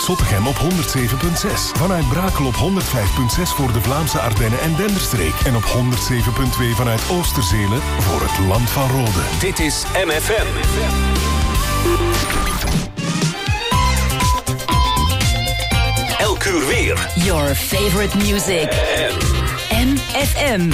Zottegem op 107.6. Vanuit Brakel op 105.6 voor de Vlaamse Ardennen en Denderstreek. En op 107.2 vanuit Oosterzelen voor het Land van Rode. Dit is MFM. Elk uur weer. Your favorite music. MFM.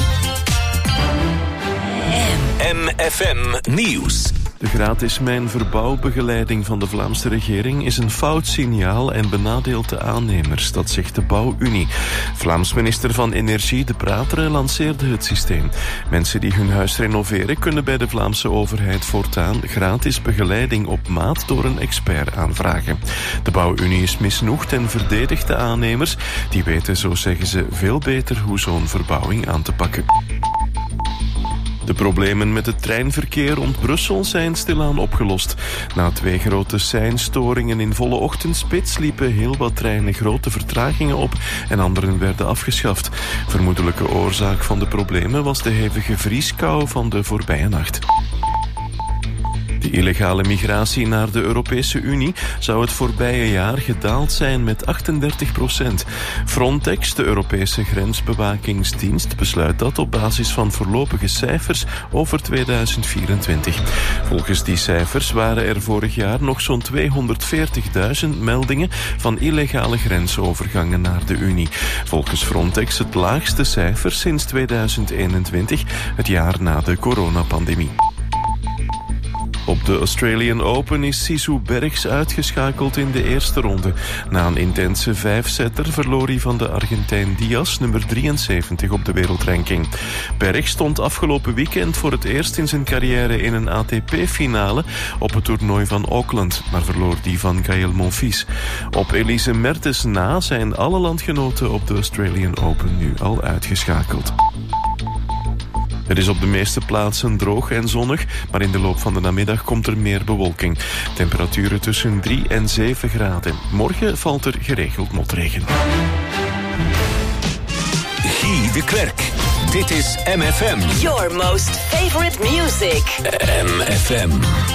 MFM Nieuws. De gratis mijnverbouwbegeleiding van de Vlaamse regering is een fout signaal en benadeelt de aannemers, dat zegt de Bouwunie. Vlaams minister van Energie De Prateren lanceerde het systeem. Mensen die hun huis renoveren kunnen bij de Vlaamse overheid voortaan gratis begeleiding op maat door een expert aanvragen. De Bouwunie is misnoegd en verdedigt de aannemers. Die weten, zo zeggen ze, veel beter hoe zo'n verbouwing aan te pakken. De problemen met het treinverkeer rond Brussel zijn stilaan opgelost. Na 2 grote seinstoringen in volle ochtendspits liepen heel wat treinen grote vertragingen op en anderen werden afgeschaft. Vermoedelijke oorzaak van de problemen was de hevige vrieskou van de voorbije nacht. De illegale migratie naar de Europese Unie zou het voorbije jaar gedaald zijn met 38%. Frontex, de Europese grensbewakingsdienst, besluit dat op basis van voorlopige cijfers over 2024. Volgens die cijfers waren er vorig jaar nog zo'n 240.000 meldingen van illegale grensovergangen naar de Unie. Volgens Frontex het laagste cijfer sinds 2021, het jaar na de coronapandemie. Op de Australian Open is Sisu Bergs uitgeschakeld in de eerste ronde. Na een intense 5-setter verloor hij van de Argentijn Diaz, nummer 73 op de wereldranking. Bergs stond afgelopen weekend voor het eerst in zijn carrière in een ATP-finale op het toernooi van Auckland, maar verloor die van Gaël Monfils. Op Elise Mertens na zijn alle landgenoten op de Australian Open nu al uitgeschakeld. Het is op de meeste plaatsen droog en zonnig, maar in de loop van de namiddag komt er meer bewolking. Temperaturen tussen 3 en 7 graden. Morgen valt er geregeld motregen. Guy de Klerk. Dit is MFM. Your most favorite music. MFM.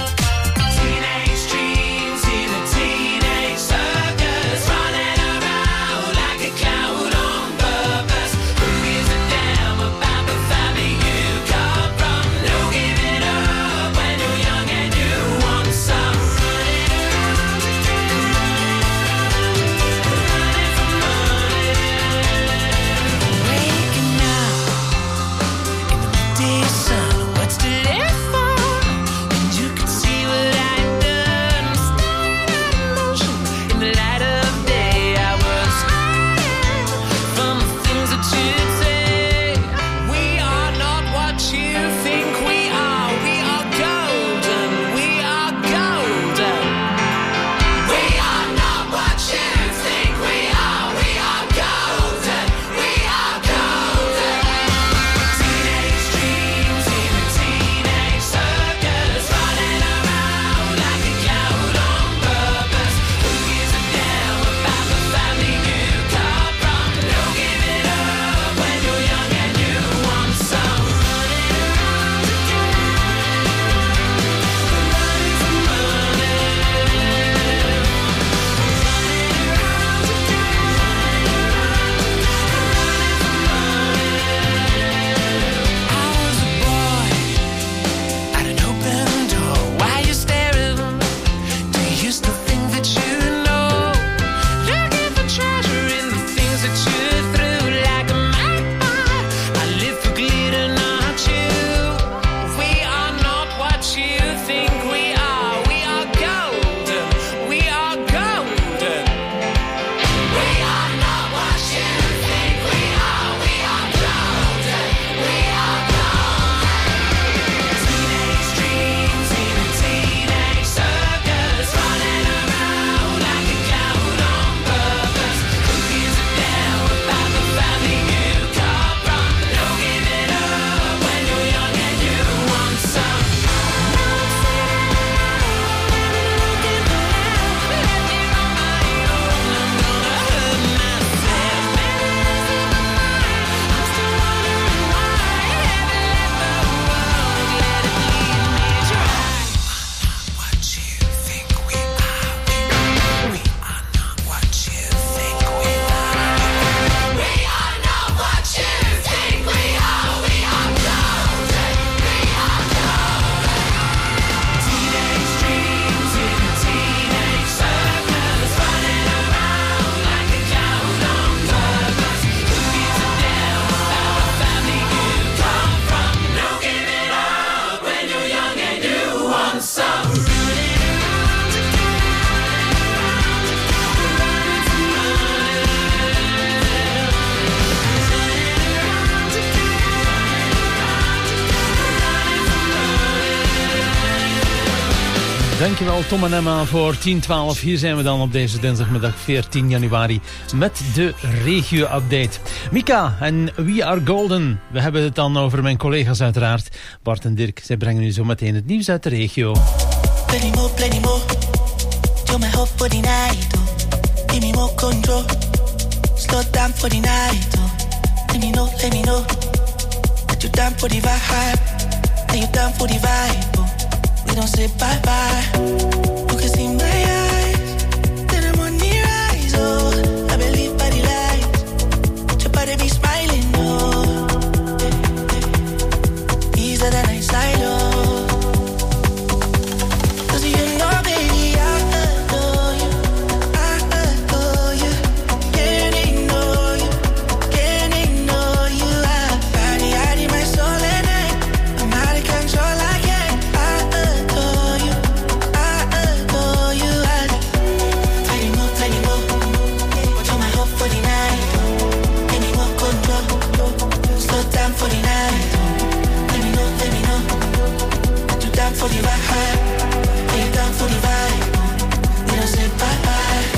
What's to live for? You could see what I've done. Standing in motion in the light of day. I was hiding from the things that you'd say. We are not what you think we are. We are golden. We are golden. We are not what you think we are. We are golden. We are golden. Teenage dreams in a teenage circus, running around like a cloud on purpose. Who gives a damn Dankjewel Tom en Emma voor 10-12. Hier zijn we dan op deze dinsdagmiddag 14 januari met de regio-update. Mika en We Are Golden. We hebben het dan over mijn collega's uiteraard. Bart en Dirk, zij brengen nu zo meteen het nieuws uit de regio. Plenty more. You're my hope for the night, oh. Give me more control. Slow down for the night, oh. Let me know. That you down for the vibe. That you down for the vibe, oh. We don't say bye-bye. You can see my eyes. Then I'm on the rise, oh. I believe by the light. Your body be smiling, oh. Easier than I side, oh. For the vibe, lay down for the vibe. We don't say bye bye.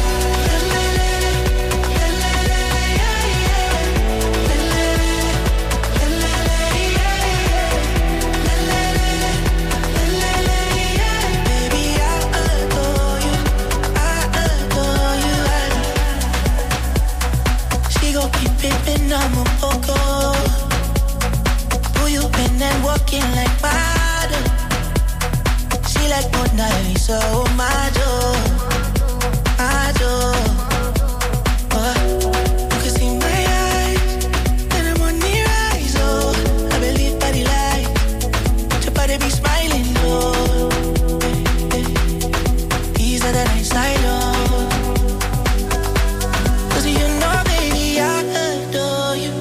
Baby, I adore you. She gon' keep pimpin', I'm a poco. Pull you in and walking like water. Like Mona Lisa, oh my joy, my joy. You can see my eyes, and I'm on the rise, oh. I believe by the light, your body be smiling, oh. Easier than I side, oh. 'Cause you know, baby, I adore you,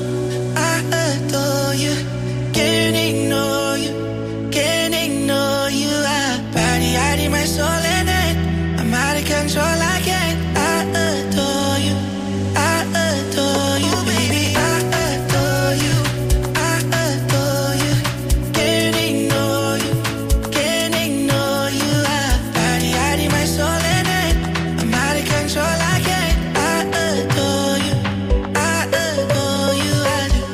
can't ignore you, can't ignore you. Out in my soul and I'm out of control. I can't. I adore you. I adore you, baby. I adore you. I adore you. Can't ignore you. Can't ignore you. Out in my soul and I'm out of control. I can't. I adore you. I adore you. I do.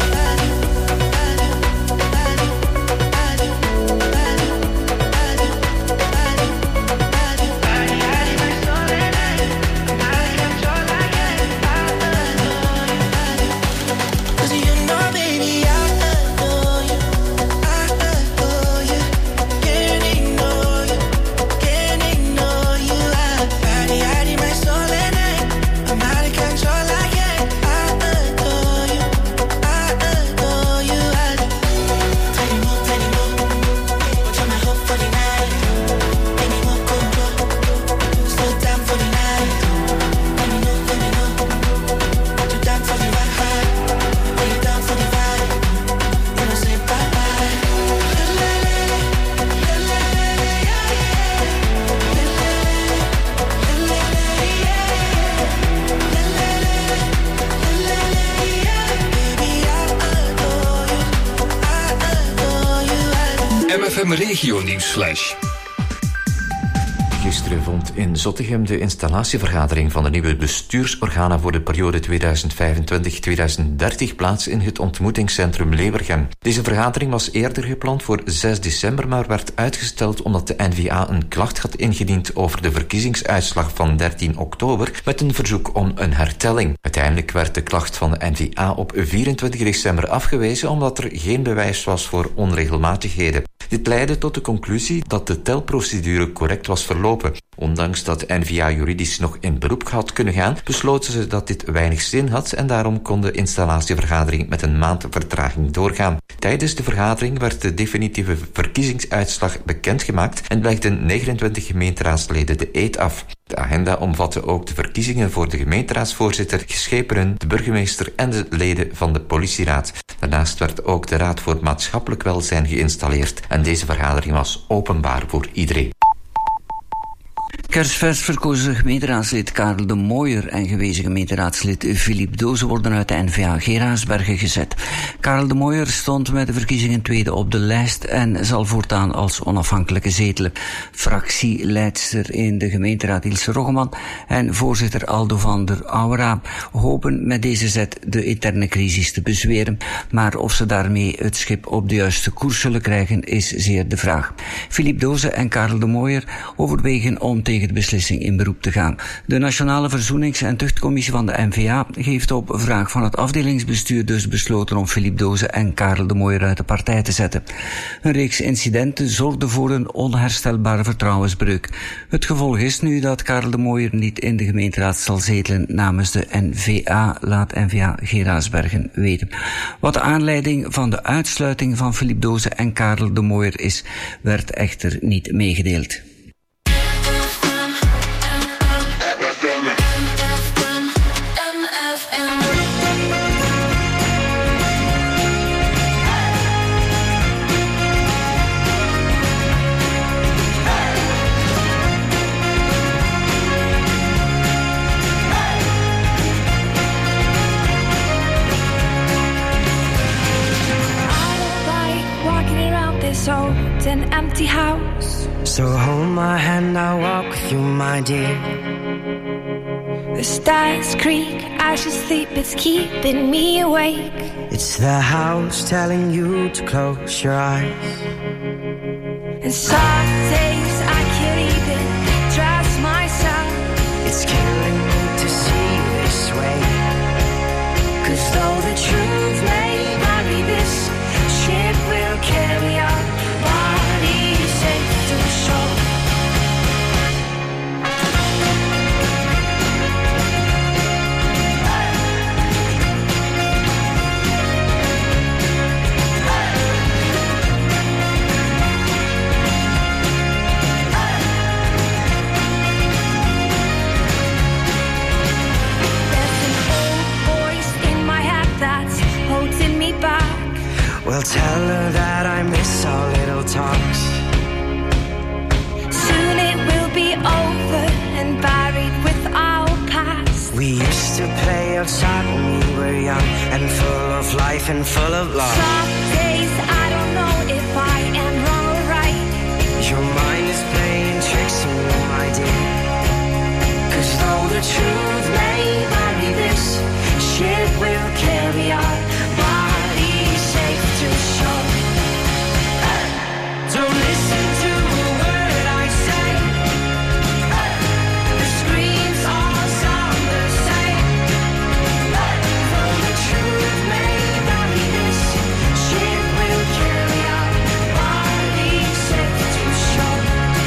MFM Regio Nieuwsflash. Gisteren vond in Zottegem de installatievergadering van de nieuwe bestuursorganen voor de periode 2025-2030 plaats in het ontmoetingscentrum Leeuwergem. Deze vergadering was eerder gepland voor 6 december, maar werd uitgesteld omdat de N-VA een klacht had ingediend over de verkiezingsuitslag van 13 oktober met een verzoek om een hertelling. Uiteindelijk werd de klacht van de N-VA op 24 december afgewezen omdat er geen bewijs was voor onregelmatigheden. Dit leidde tot de conclusie dat de telprocedure correct was verlopen. Ondanks dat de N-VA juridisch nog in beroep had kunnen gaan, besloten ze dat dit weinig zin had en daarom kon de installatievergadering met een maand vertraging doorgaan. Tijdens de vergadering werd de definitieve verkiezingsuitslag bekendgemaakt en legden 29 gemeenteraadsleden de eed af. De agenda omvatte ook de verkiezingen voor de gemeenteraadsvoorzitter, geschepenen, de burgemeester en de leden van de politieraad. Daarnaast werd ook de Raad voor Maatschappelijk Welzijn geïnstalleerd en deze vergadering was openbaar voor iedereen. Kerstvers verkozen gemeenteraadslid Karel de Mooijer en gewezen gemeenteraadslid Philippe Doze worden uit de N-VA Geraardsbergen gezet. Karel de Mooijer stond met de verkiezingen tweede op de lijst en zal voortaan als onafhankelijke zetelen. Fractieleidster in de gemeenteraad Ilse Roggeman en voorzitter Aldo van der Aura hopen met deze zet de interne crisis te bezweren, maar of ze daarmee het schip op de juiste koers zullen krijgen is zeer de vraag. Philippe Doze en Karel de Mooijer overwegen om tegen de beslissing in beroep te gaan. De Nationale Verzoenings- en Tuchtcommissie van de N-VA heeft op vraag van het afdelingsbestuur dus besloten om Philippe Doze en Karel de Mooijer uit de partij te zetten. Een reeks incidenten zorgde voor een onherstelbare vertrouwensbreuk. Het gevolg is nu dat Karel de Mooijer niet in de gemeenteraad zal zetelen namens de N-VA, laat N-VA Geraardsbergen weten. Wat de aanleiding van de uitsluiting van Philippe Doze en Karel de Mooijer is, werd echter niet meegedeeld. Old and empty house. So hold my hand, I'll walk with you, my dear. The stars creak as you sleep, it's keeping me awake. It's the house telling you to close your eyes. And some days I can't even trust myself. It's killing me to see you this way. 'Cause though the truth may vary, this ship will carry our bodies safe to shore. Well, tell her that I miss our little talks. Soon it will be over and buried with our past. We used to play outside when we were young and full of life and full of love. Some days I don't know if I am wrong or right. Your mind is playing tricks on you, my dear. 'Cause though the truth may vary, this ship will carry our bodies safe to shore. Don't listen to a word I say. The screams all sound the same. Though the truth may vary, this ship will carry our bodies safe to shore.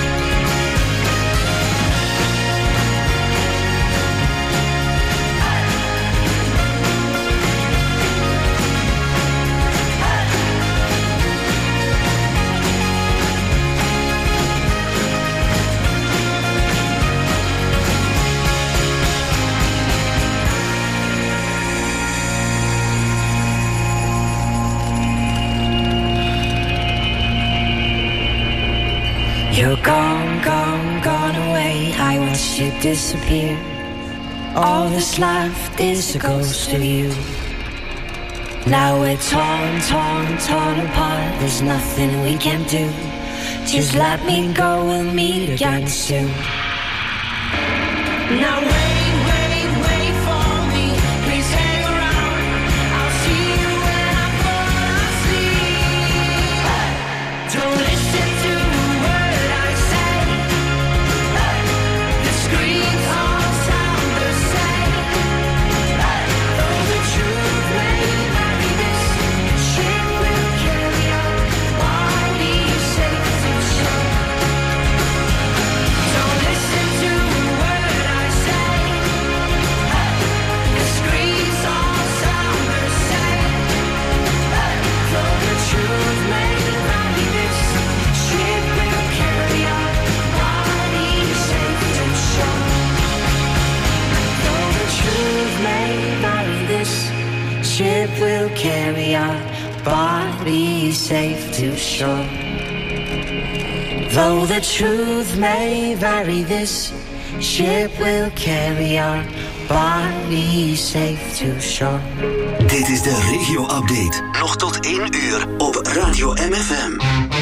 You're gone, gone, gone away. I watched you disappear. All that's left is a ghost of you. Now we're torn, torn, torn apart. There's nothing we can do. Just let me go, we'll meet again soon. Now wait, wait, wait for me. Please hang around. I'll see you when I fall asleep. Don't listen to a word I say. The screams all sound the same. Though the truth may vary, this ship will carry our bodies safe to shore. Don't listen to a word I say. The screams all sound the same. Though the truth may vary, this ship will carry our bodies safe to shore. Though the truth may vary, this ship will carry our bodies safe to shore. Though the truth may vary, this ship will carry our bodies safe to shore. Dit is de regio-update. Nog tot 1 uur op Radio MFM.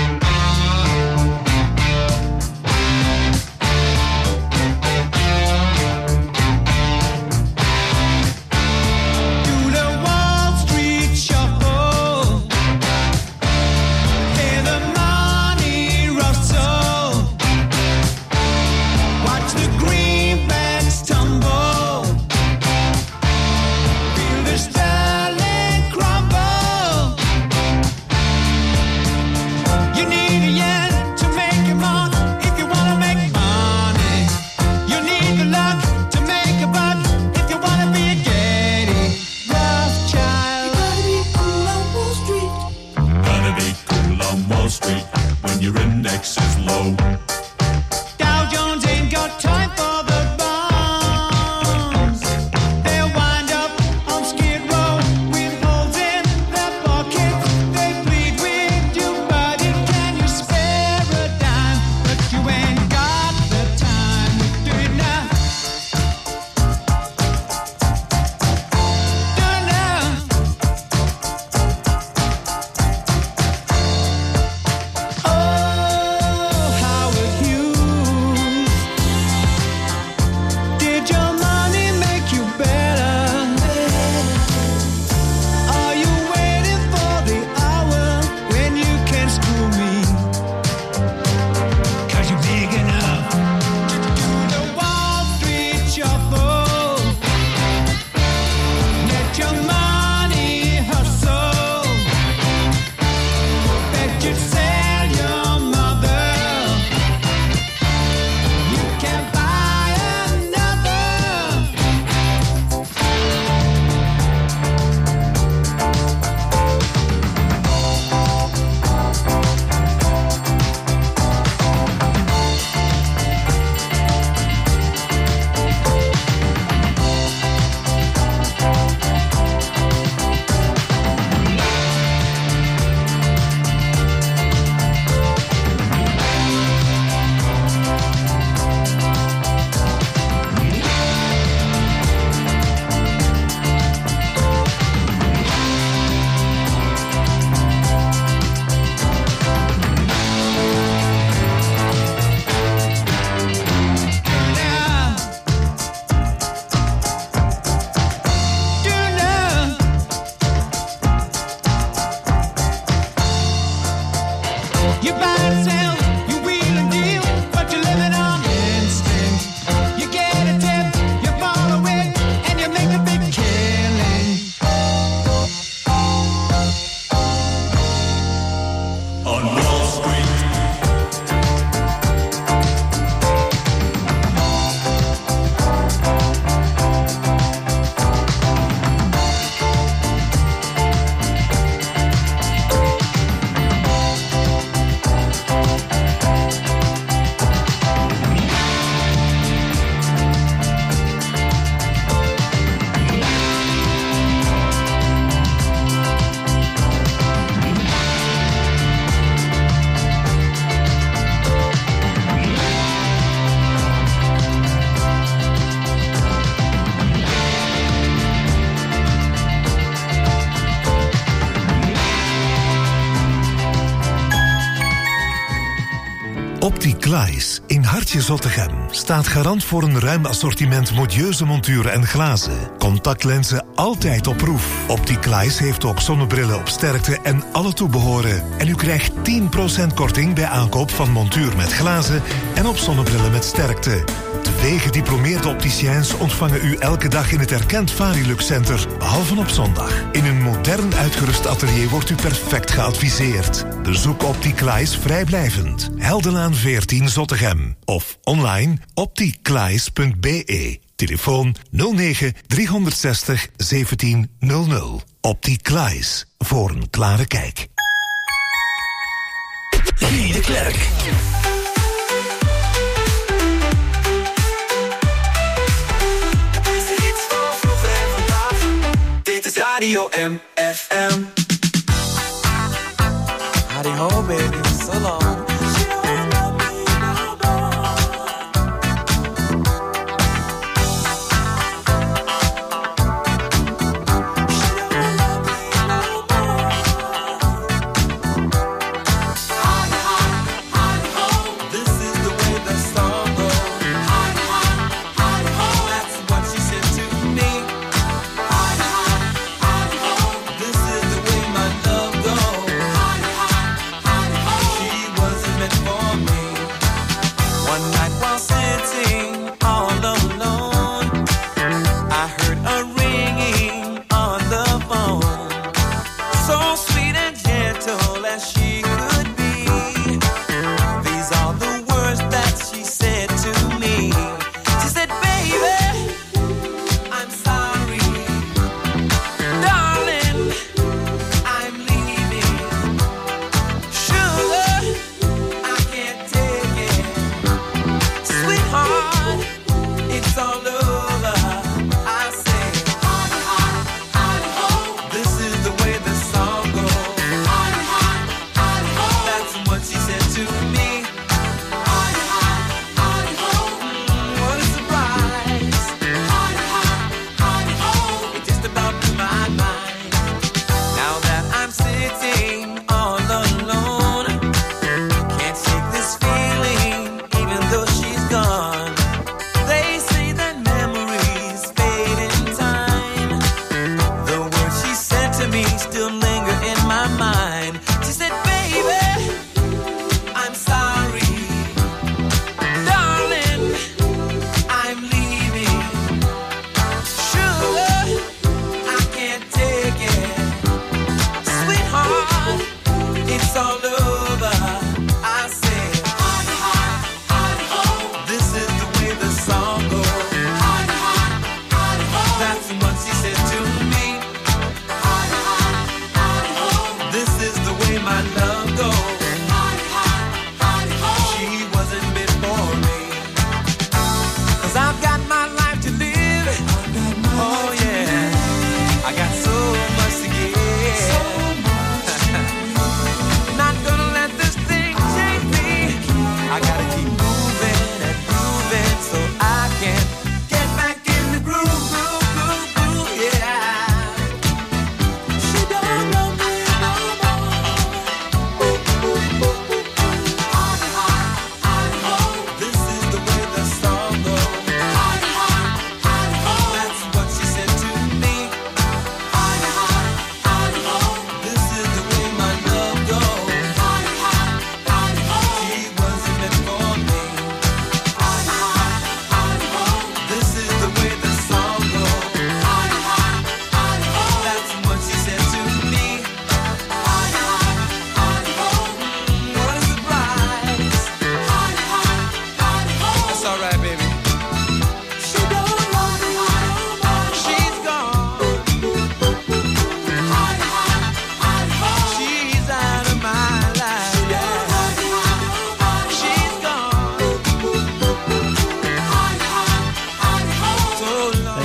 OptiClais in Hartje Zottegem staat garant voor een ruim assortiment modieuze monturen en glazen. Contactlenzen altijd op proef. OptiClais heeft ook zonnebrillen op sterkte en alle toebehoren. En u krijgt 10% korting bij aankoop van montuur met glazen en op zonnebrillen met sterkte. 2 gediplomeerde opticiens ontvangen u elke dag in het erkend Varilux Center, behalve op zondag. In een modern uitgerust atelier wordt u perfect geadviseerd. Bezoek OptiClais vrijblijvend. Heldenlaan 14 Zottegem. Of online opticlais.be. Telefoon 09 360 1700. OptiClais. Voor een klare kijk. Guy de Klerk. Radio MFM. Howdy ho, baby, so long.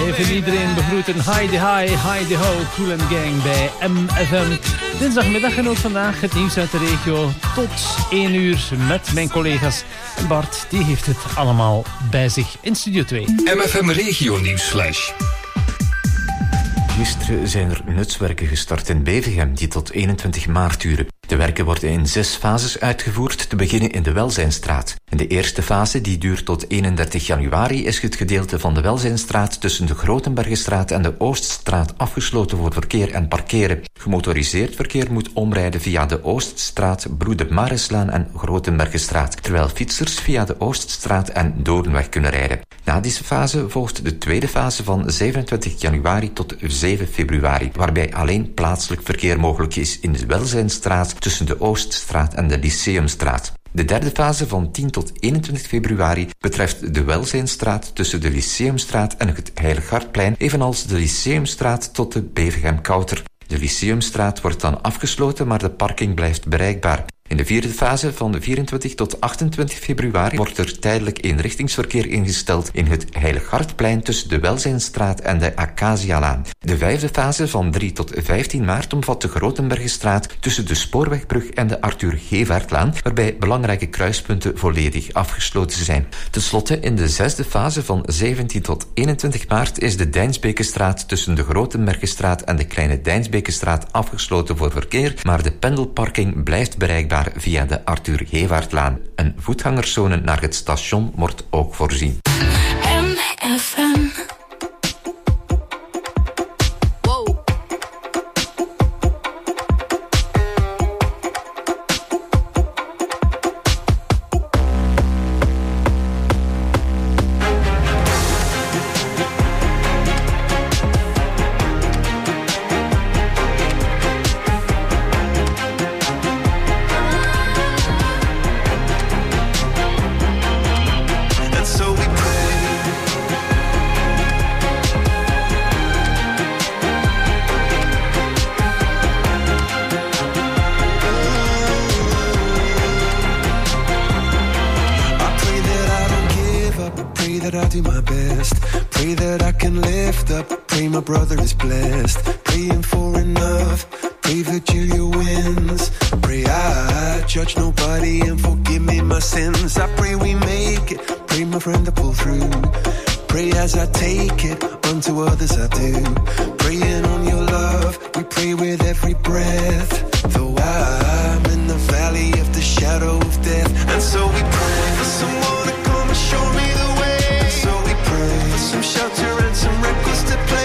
even iedereen begroeten. Heidi High, Heidi Ho, Cool and Gang bij MFM. Dinsdagmiddag en ook vandaag het nieuws uit de regio tot 1 uur met mijn collega's. En Bart, die heeft het allemaal bij zich in Studio 2. MFM Regio Nieuwsflash. Gisteren zijn er nutswerken gestart in Bevergem die tot 21 maart duren. De werken worden in 6 fases uitgevoerd, te beginnen in de Welzijnstraat. In de eerste fase, die duurt tot 31 januari, is het gedeelte van de Welzijnstraat tussen de Grotenbergenstraat en de Ooststraat afgesloten voor verkeer en parkeren. Gemotoriseerd verkeer moet omrijden via de Ooststraat, Broede Mareslaan en Grotenbergenstraat, terwijl fietsers via de Ooststraat en Doornweg kunnen rijden. Na deze fase volgt de tweede fase van 27 januari tot 7 februari, waarbij alleen plaatselijk verkeer mogelijk is in de Welzijnstraat tussen de Ooststraat en de Lyceumstraat. De derde fase van 10 tot 21 februari betreft de Welzijnstraat tussen de Lyceumstraat en het Heiligartplein, evenals de Lyceumstraat tot de Bevergem-Kouter. De Lyceumstraat wordt dan afgesloten, maar de parking blijft bereikbaar. In de vierde fase van de 24 tot 28 februari wordt er tijdelijk eenrichtingsverkeer ingesteld in het Heiligartplein tussen de Welzijnstraat en de Acacialaan. De vijfde fase van 3 tot 15 maart omvat de Grotenbergenstraat tussen de Spoorwegbrug en de Arthur Gevaertlaan, waarbij belangrijke kruispunten volledig afgesloten zijn. Ten slotte, in de zesde fase van 17 tot 21 maart is de Dijnsbekenstraat tussen de Grotenbergenstraat en de Kleine Dijnsbekenstraat afgesloten voor verkeer, maar de pendelparking blijft bereikbaar via de Arthur Gevaertlaan. Een voetgangerszone naar het station wordt ook voorzien. MFM. Brother is blessed, praying for enough. Pray Virgilia wins. Pray I judge nobody and forgive me my sins. I pray we make it. Pray my friend to pull through. Pray as I take it, unto others I do. Praying on your love, we pray with every breath. Though I'm in the valley of the shadow of death, and so we pray for someone to come and show me the way. And so we pray for some shelter and some records to play.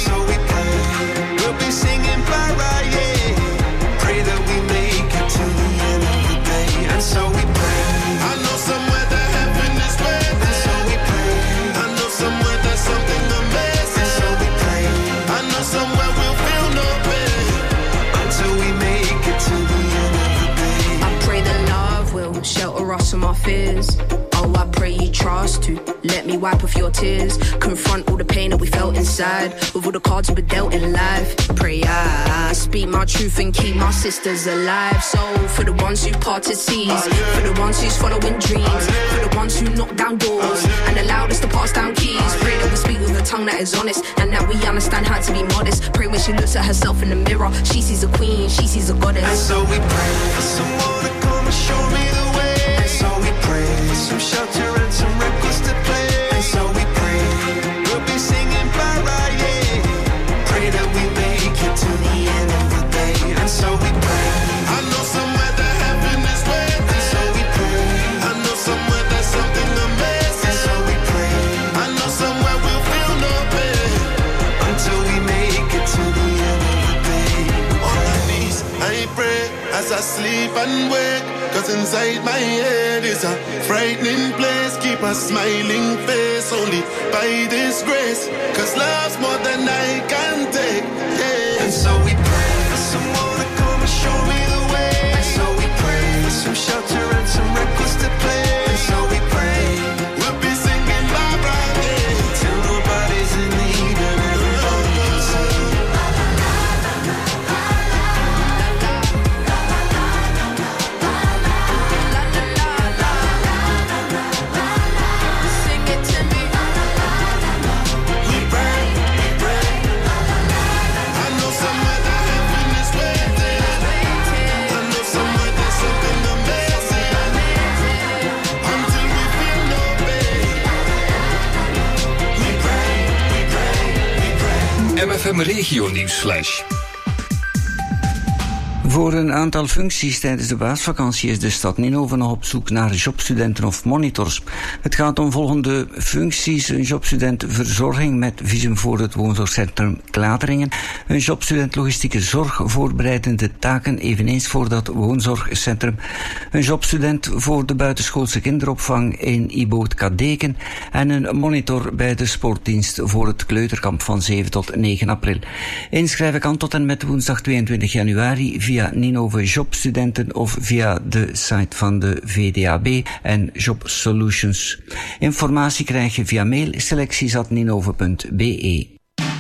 So we pray. I know somewhere that heaven is waiting. So we pray. I know somewhere that something amazing. So we pray. I know somewhere we'll feel no pain until we make it to the end of the day. I pray that love will shelter us from our fears. Oh, I pray you trust to let me wipe off your tears. Confront all the pain that we felt inside with all the cards we were dealt in life. Pray I speak my truth and keep my sisters alive. So for the ones who parted seas, for the ones who's following dreams, for the ones who knock down doors and allowed us to pass down keys. Pray that we speak with a tongue that is honest and that we understand how to be modest. Pray when she looks at herself in the mirror, she sees a queen, she sees a goddess. And so we pray for someone to come and show me the way. And so we pray for some shelter and some records to play. And so we pray we'll be singing para, yeah. Pray that we make it to the end of the day. And so we pray. I know somewhere that heaven is waiting. And so we pray. I know somewhere that something amazing. And so we pray. I know somewhere we'll feel no pain until we make it to the end of the day. On my knees, I pray as I sleep and wake. Cause inside my head is a frightening place. Keep a smiling face only by this grace. Cause love's more than I can take, yeah. And so we pray for someone to come and show me the way. And so we pray for some shelter and some records to play. And so we pray we'll be singing Barbara, yeah, till nobody's in need and everybody can sing. Sing it to me. We pray. MFM Regio Nieuwsflash. Voor een aantal functies tijdens de paasvakantie is de stad Ninove nog op zoek naar jobstudenten of monitors. Het gaat om volgende functies: een jobstudent verzorging met visum voor het woonzorgcentrum Klateringen, een jobstudent logistieke zorg voorbereidende taken eveneens voor dat woonzorgcentrum, een jobstudent voor de buitenschoolse kinderopvang in Iboot Kadeken en een monitor bij de sportdienst voor het kleuterkamp van 7 tot 9 april. Inschrijven kan tot en met woensdag 22 januari via Ninove Jobstudenten of via de site van de VDAB en Job Solutions. Informatie krijg je via mail selecties@ninove.be.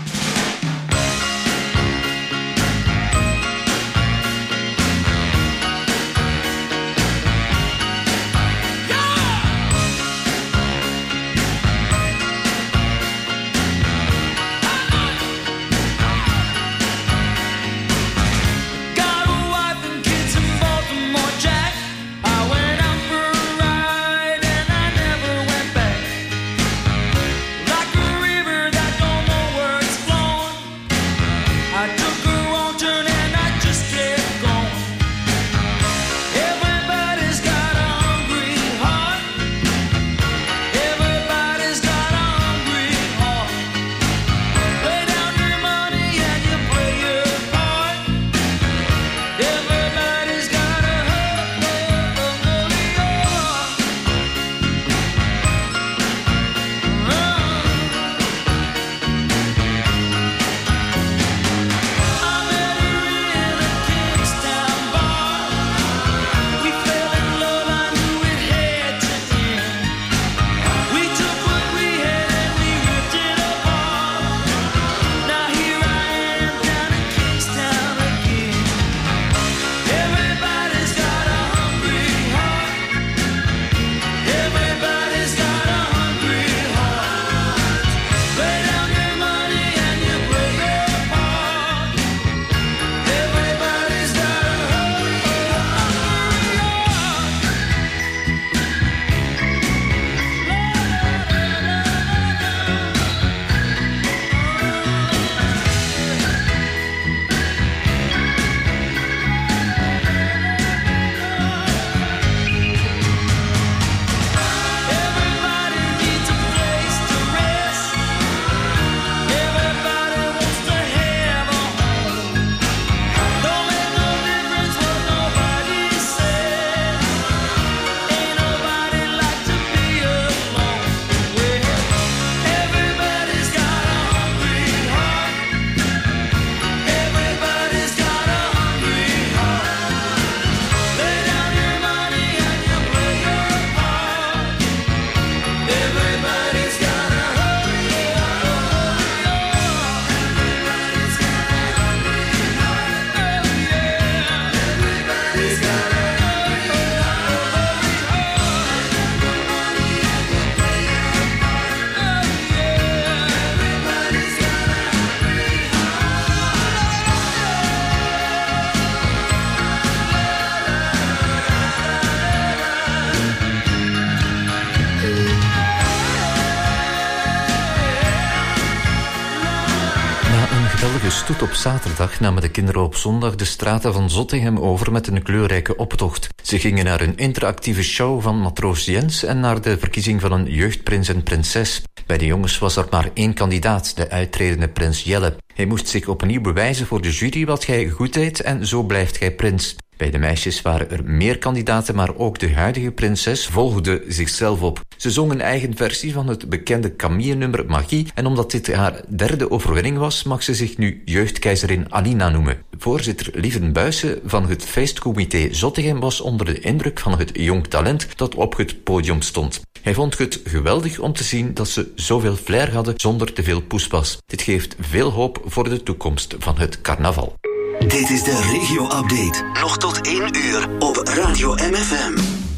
stoet op zaterdag namen de kinderen op zondag de straten van Zottegem over met een kleurrijke optocht. Ze gingen naar een interactieve show van matroos Jens en naar de verkiezing van een jeugdprins en prinses. Bij de jongens was er maar één kandidaat, de uittredende prins Jelle. Hij moest zich opnieuw bewijzen voor de jury wat hij goed deed en zo blijft hij prins. Bij de meisjes waren er meer kandidaten, maar ook de huidige prinses volgde zichzelf op. Ze zong een eigen versie van het bekende Camille-nummer Magie en omdat dit haar derde overwinning was, mag ze zich nu jeugdkeizerin Alina noemen. Voorzitter Lieven Buijsen van het feestcomité Zottegem was onder de indruk van het jong talent dat op het podium stond. Hij vond het geweldig om te zien dat ze zoveel flair hadden zonder te veel poespas. Dit geeft veel hoop voor de toekomst van het carnaval. Dit is de regio-update. Nog tot 1 uur op Radio MFM.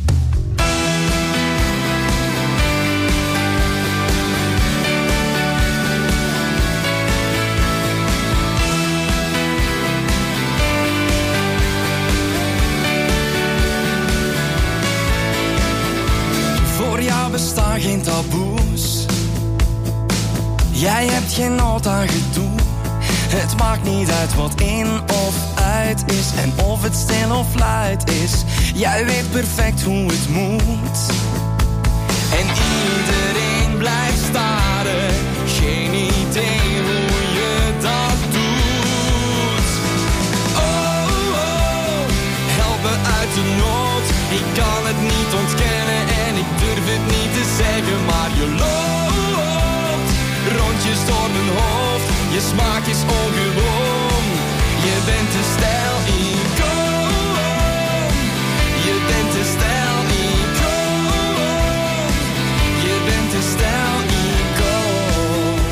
Voor jou bestaan geen taboes. Jij hebt geen nood aan gedoe. Het maakt niet uit wat in of uit is en of het stil of luid is. Jij weet perfect hoe het moet. En iedereen blijft staren, geen idee hoe je dat doet. Oh, oh, help me uit de nood. Ik kan het niet ontkennen en ik durf het niet te zeggen, maar je loopt rondjes door mijn hoofd. Je smaak is ongewoon, je bent de stijl-icoon. Je bent de stijl-icoon. Je bent de stijl-icoon.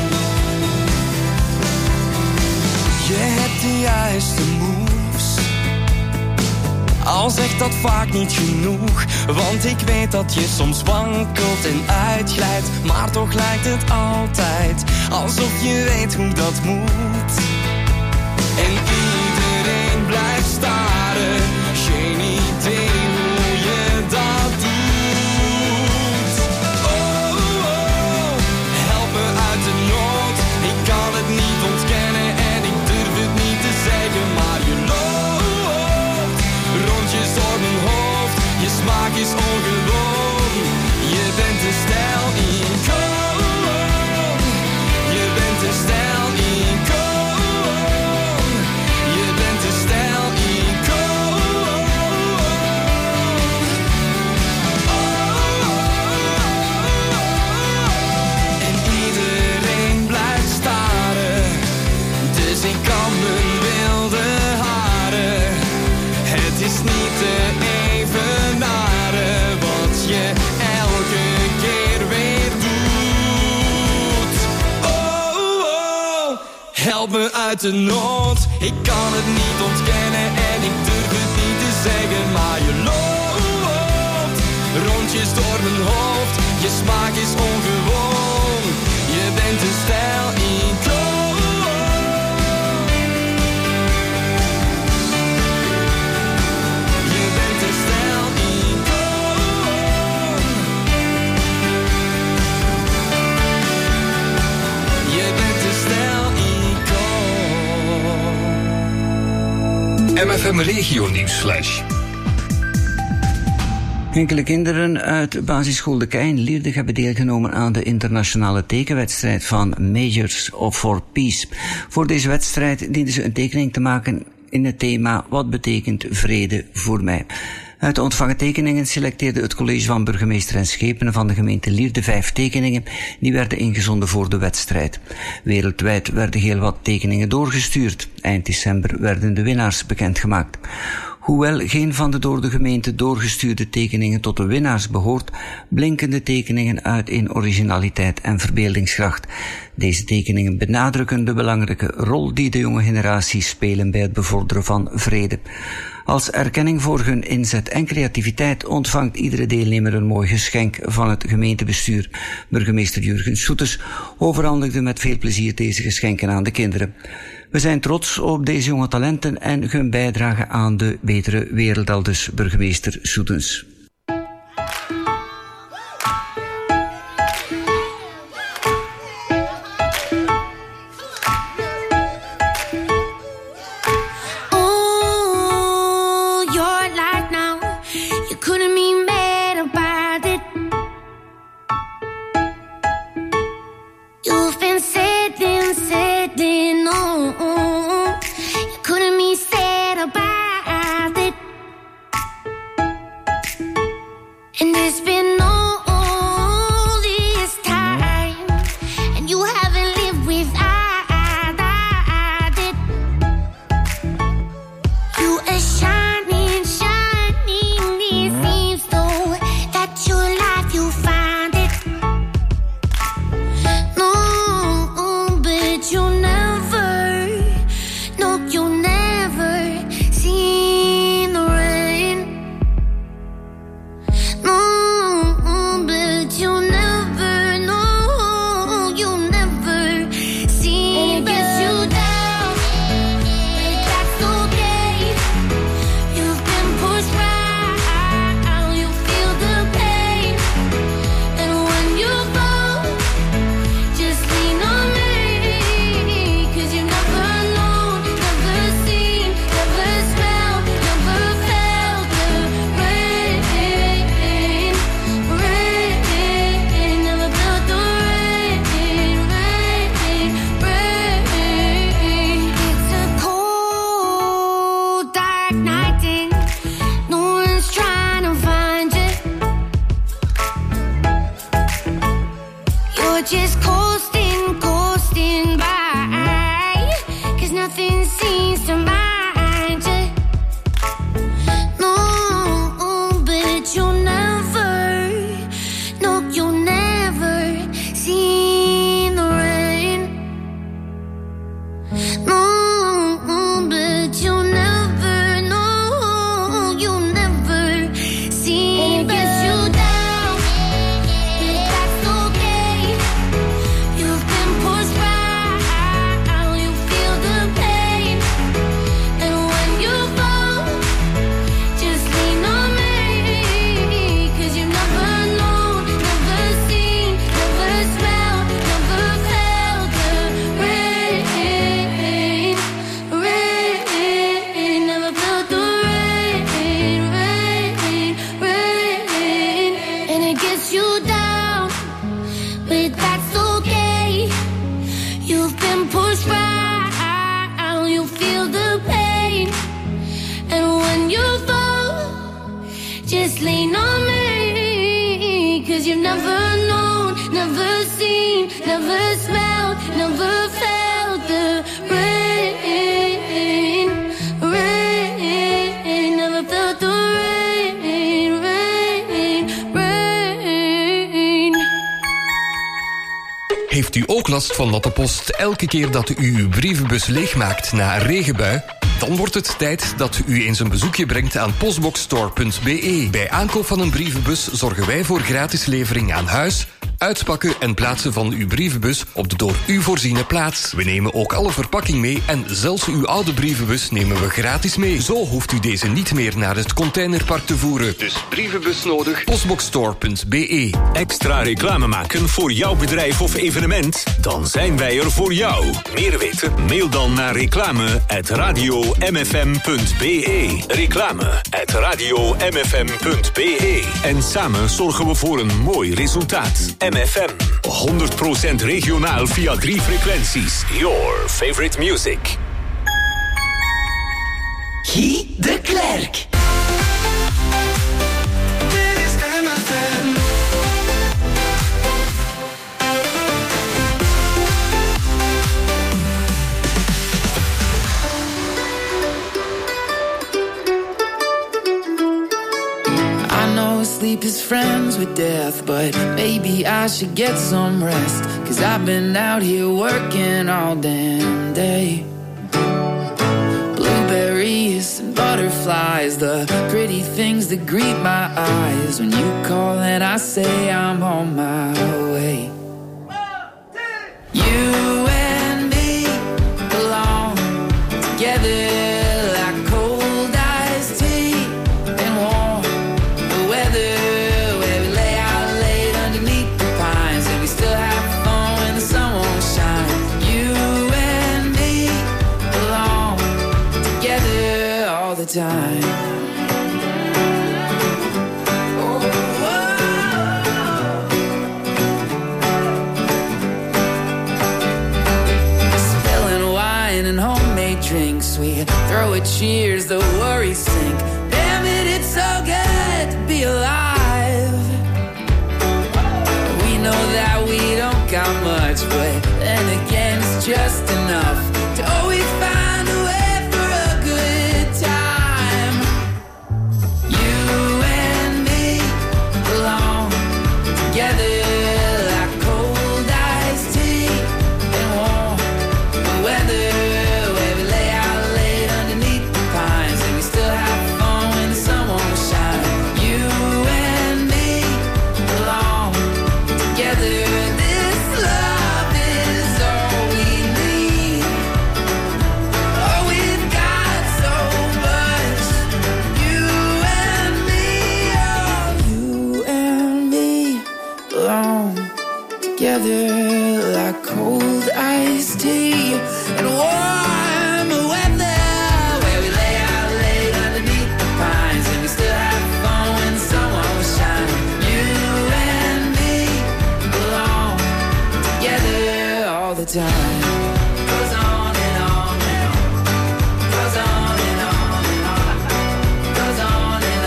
Je hebt de juiste moves, al zegt dat vaak niet genoeg. Want ik weet dat je soms wankelt en uitglijdt, maar toch lijkt het altijd alsof je weet hoe dat moet. En iedereen blijft staren, geen idee hoe je dat doet. Oh, oh, help me uit de nood. Ik kan het niet ontkennen en ik durf het niet te zeggen, maar je loopt rondjes door mijn hoofd. Je smaak is ongewoon, je bent de stijl-icoon. Je bent de stijl-icoon. Je bent de stijl-icoon. En iedereen blijft staren, dus ik kan mijn wilde haren. Het is niet te evenaren wat je elke keer weer doet. Oh, oh, help me uit de nood. Ik kan het niet ontkennen en ik durf het niet te zeggen, maar je loopt rondjes door mijn hoofd. Je smaak is ongewoon, je bent de stijl-icoon. Je bent de stijl-icoon. Je bent de stijl-icoon. MFM Regio Nieuwsflash. Enkele kinderen uit basisschool De Kei in Lierde hebben deelgenomen aan de internationale tekenwedstrijd van Majors for Peace. Voor deze wedstrijd dienden ze een tekening te maken in het thema Wat betekent vrede voor mij? Uit de ontvangen tekeningen selecteerde het college van burgemeester en schepenen van de gemeente Lierde 5 tekeningen die werden ingezonden voor de wedstrijd. Wereldwijd werden heel wat tekeningen doorgestuurd. Eind december werden de winnaars bekendgemaakt. Hoewel geen van de door de gemeente doorgestuurde tekeningen tot de winnaars behoort, blinken de tekeningen uit in originaliteit en verbeeldingskracht. Deze tekeningen benadrukken de belangrijke rol die de jonge generaties spelen bij het bevorderen van vrede. Als erkenning voor hun inzet en creativiteit ontvangt iedere deelnemer een mooi geschenk van het gemeentebestuur. Burgemeester Jurgen Soeters overhandigde met veel plezier deze geschenken aan de kinderen. We zijn trots op deze jonge talenten en hun bijdrage aan de betere wereld, aldus burgemeester Soetens. and push back, you'll feel the pain. And when you fall, just lean on me. 'Cause you've never known, never seen, never smelled, never felt the rain, rain. Never felt the rain, rain, rain. Heeft u ook last van natte post elke keer dat u uw brievenbus leegmaakt na een regenbui? Dan wordt het tijd dat u eens een bezoekje brengt aan postboxstore.be. Bij aankoop van een brievenbus zorgen wij voor gratis levering aan huis, uitpakken en plaatsen van uw brievenbus op de door u voorziene plaats. We nemen ook alle verpakking mee en zelfs uw oude brievenbus nemen we gratis mee. Zo hoeft u deze niet meer naar het containerpark te voeren. Dus brievenbus nodig, postboxstore.be. Extra reclame maken voor jouw bedrijf of evenement? Dan zijn wij er voor jou. Meer weten? Mail dan naar reclame@radiomfm.be. Reclame@radiomfm.be. En samen zorgen we voor een mooi resultaat. MFM, 100% regionaal via 3 frequenties. Your favorite music. Guy de Klerk. Sleep is friends with death, but maybe I should get some rest. 'Cause I've been out here working all damn day. Blueberries and butterflies, the pretty things that greet my eyes. When you call and I say I'm on my way. You and me belong together. Time. Spilling wine and homemade drinks, we throw a cheers, the worries sink. Damn it, it's so good to be alive. We know that we don't got much, but then again it's just enough to always find a way. Like cold iced tea and warm weather, where we lay out late underneath the pines, and we still have fun when the sun won't shine. You and me belong together all the time. Goes on and on and on. Goes on and on and on. Goes on and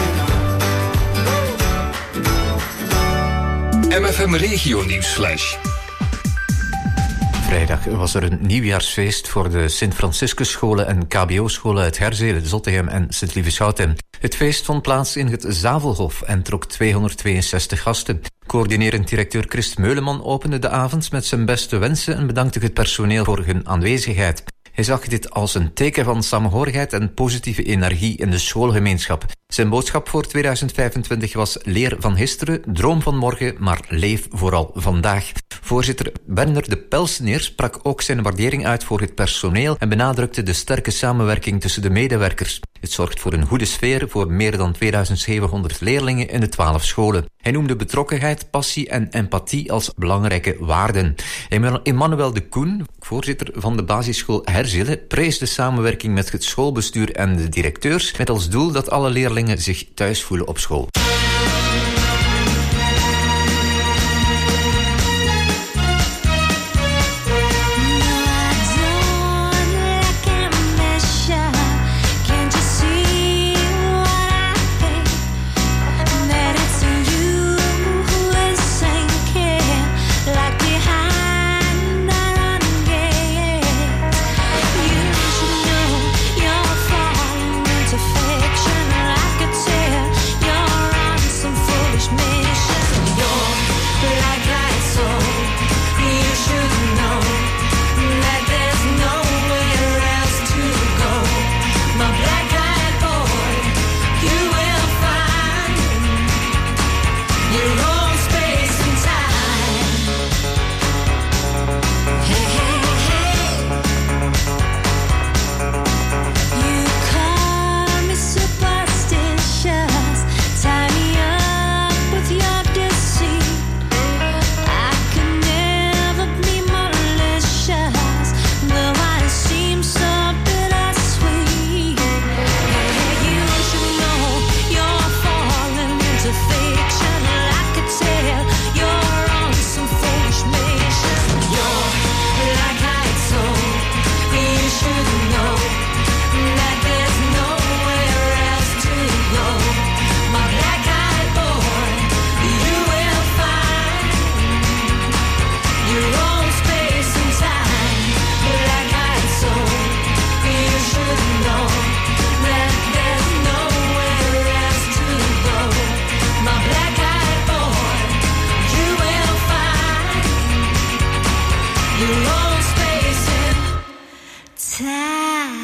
on and on. MFM Regio Nieuwsflash. Vrijdag was er een nieuwjaarsfeest voor de Sint-Franciscusscholen en KBO-scholen uit Herzelen, Zottegem en Sint-Lieveschouten. Het feest vond plaats in het Zavelhof en trok 262 gasten. Coördinerend directeur Christ Meuleman opende de avond met zijn beste wensen en bedankte het personeel voor hun aanwezigheid. Hij zag dit als een teken van samenhorigheid en positieve energie in de schoolgemeenschap. Zijn boodschap voor 2025 was: leer van gisteren, droom van morgen, maar leef vooral vandaag. Voorzitter Werner de Pelseneer sprak ook zijn waardering uit voor het personeel en benadrukte de sterke samenwerking tussen de medewerkers. Het zorgt voor een goede sfeer voor meer dan 2700 leerlingen in de 12 scholen. Hij noemde betrokkenheid, passie en empathie als belangrijke waarden. Emmanuel de Koen, voorzitter van de basisschool Herzelen, prees de samenwerking met het schoolbestuur en de directeurs met als doel dat alle leerlingen zich thuis voelen op school. your own space and time.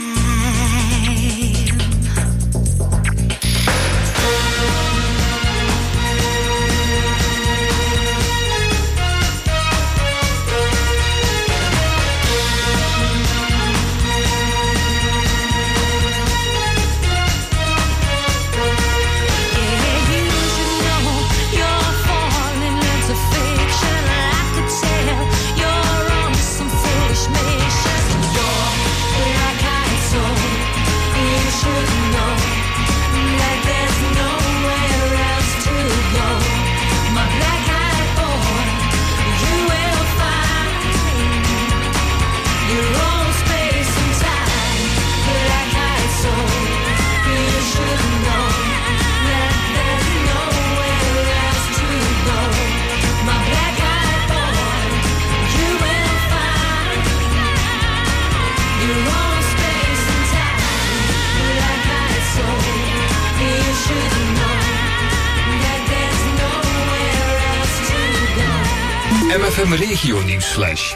MFM Regio Nieuwsflash.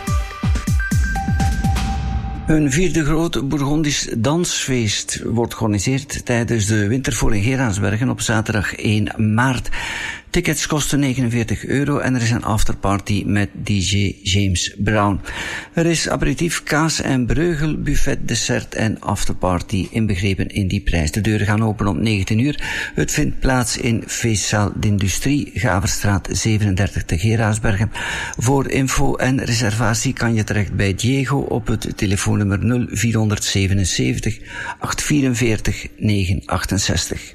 Een vierde groot Bourgondisch dansfeest wordt georganiseerd tijdens de Wintervoor in Geraardsbergen op zaterdag 1 maart. Tickets kosten €49 en er is een afterparty met DJ James Brown. Er is aperitief, kaas en breugel, buffet, dessert en afterparty inbegrepen in die prijs. De deuren gaan open om 19 uur. Het vindt plaats in Feestzaal d'Industrie, Gaverstraat 37 te Geraardsbergen. Voor info en reservatie kan je terecht bij Diego op het telefoonnummer 0477 844 968.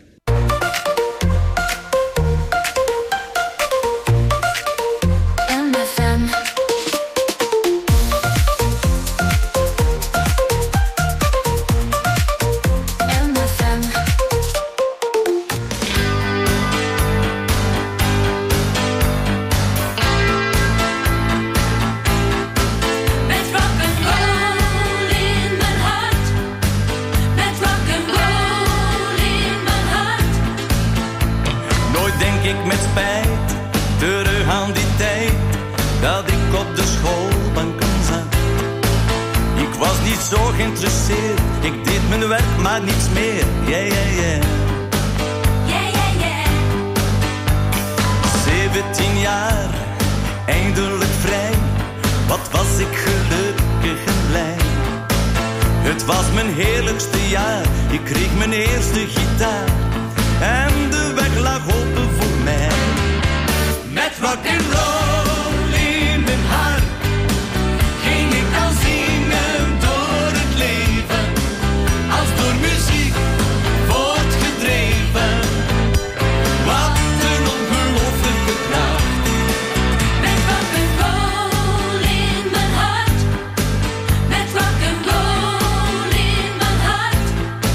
Ik deed mijn werk, maar niets meer. Yeah, yeah, yeah. Yeah, yeah, yeah. 17 jaar, eindelijk vrij. Wat was ik gelukkig en blij. Het was mijn heerlijkste jaar. Ik kreeg mijn eerste gitaar. En de weg lag open voor mij. Met rock'n'roll in mijn hart ging ik dan zingen door het leven. Als door muziek voortgedreven. Wat een ongelooflijke kracht. Met rock'n'roll in mijn hart. Met rock'n'roll in mijn hart.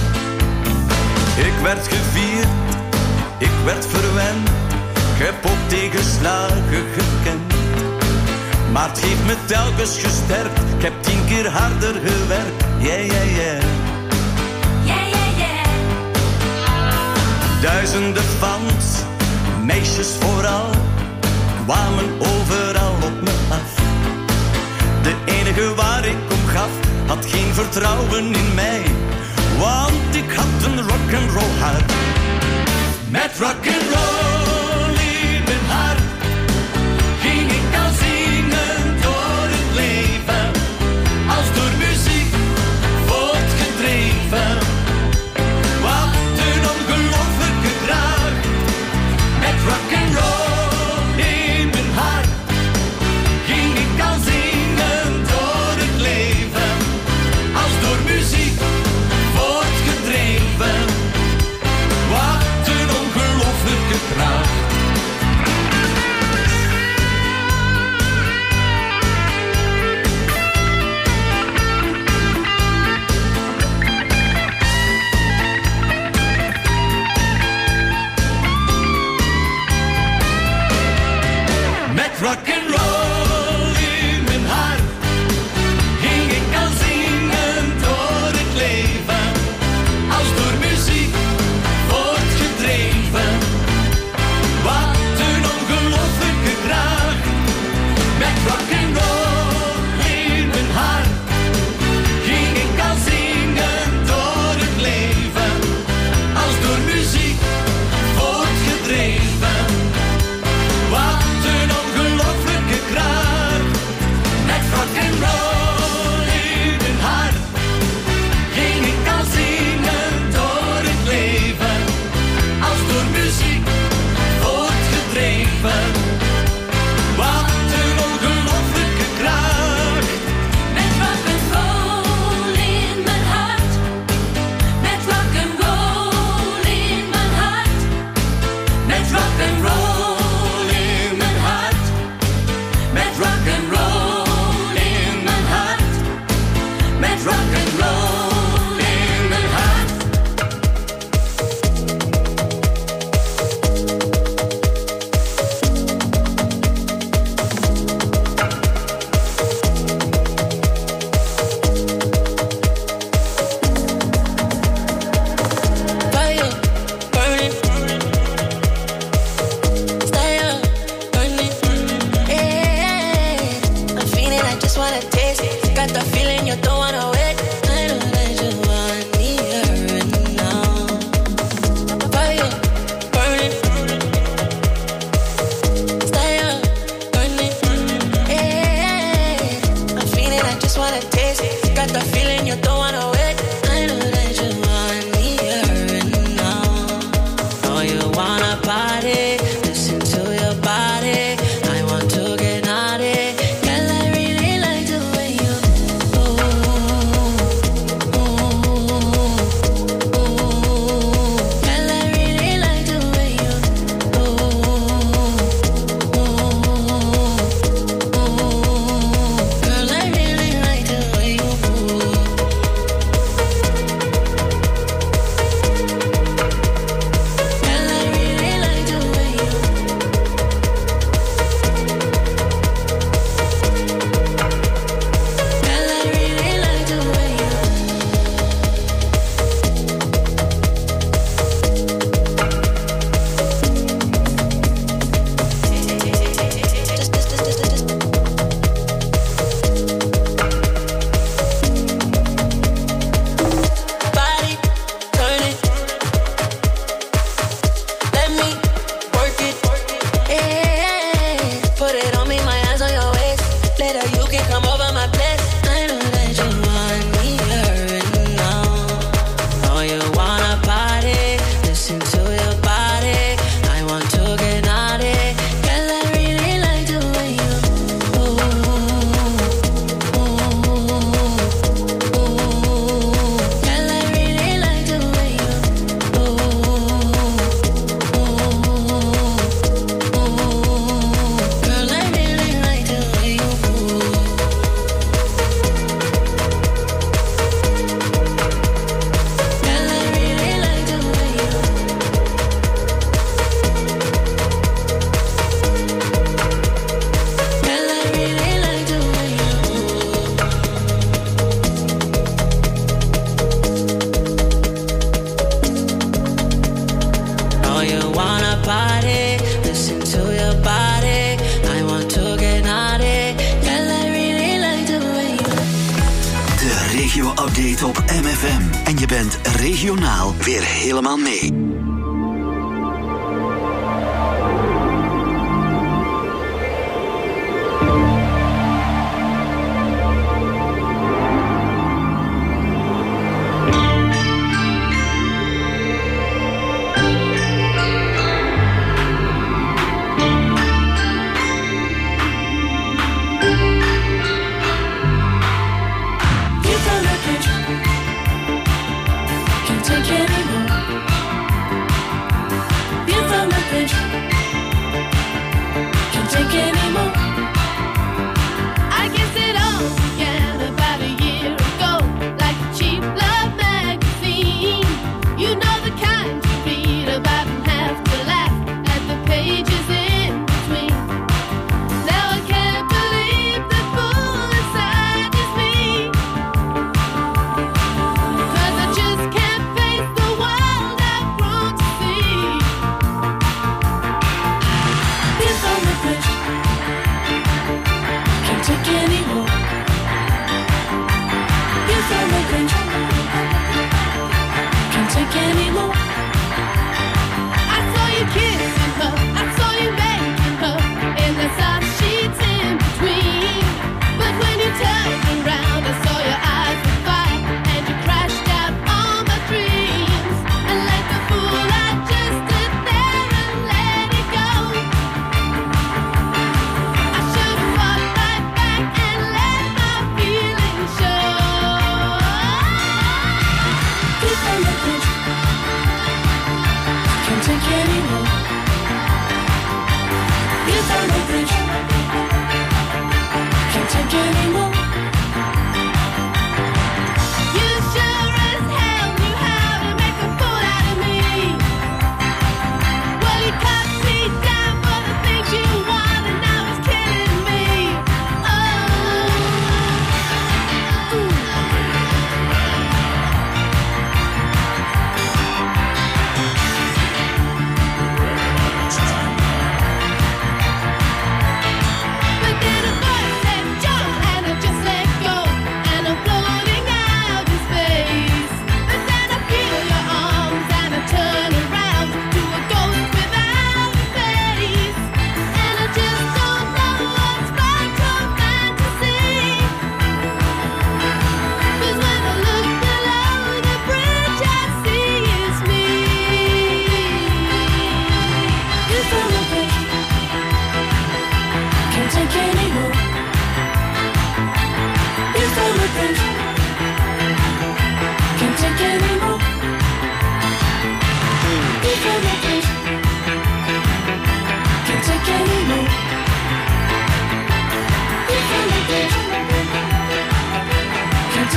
Ik werd gevierd, ik werd verwend. Ik heb ook tegenslagen gekend. Maar het heeft me telkens gesterkt. Ik heb 10 keer harder gewerkt. Yeah, yeah, yeah. Yeah, yeah, yeah. Duizenden fans, meisjes vooral, kwamen overal op me af. De enige waar ik om gaf, had geen vertrouwen in mij. Want ik had een rock'n'roll hart. Met rock'n'roll in mijn hart ging ik dan zingen door het leven. Als door muziek voortgedreven. Wat een ongelooflijke kracht. Met rock'n'roll in mijn hart ging ik dan zingen door het leven. Als door muziek voortgedreven. Wat een ongelooflijke kracht. Got the feeling you don't wanna wait. I know that you want me here and now. Fire burning, stay up burning. Yeah, I'm feeling, I just wanna taste it. Got the feeling you don't wanna wait. I know that you want me here and now. Oh, you wanna party? Listen to your body. I want to get naughty. Girl, I really like the way you Girl, I really like the way you Girl, I really like the way you Girl, I really like the way you Girl, I really like the way you Body turning, let me work it. Yeah, put it on me, my hands on your waist. Later you can come over my place. I know that you want me here and now. Oh, you wanna party? Listen to your body. I want to get naughty. Girl, I really like the way you Girl, I really like the way you Girl, I really like the way you Girl, I really like the way you Girl, I really like the way Oh, you wanna party? Listen to your body. I want to get naughty. Girl, I really like the way you De regio-update op MFM. En je bent regionaal weer helemaal mee. You found a bridge, can't take anymore.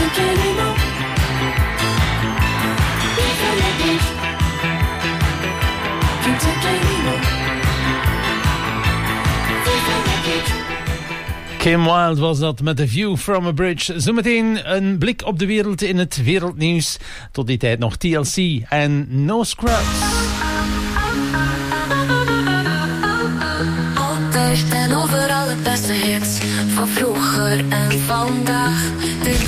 take anymore. If I let it, can't take anymore. If I let it. Kim Wilde was dat met The View from a Bridge. Zometeen een blik op de wereld in het wereldnieuws. Tot die tijd nog TLC en No Scrubs. Altijd en overal het beste hits van vroeger en vandaag.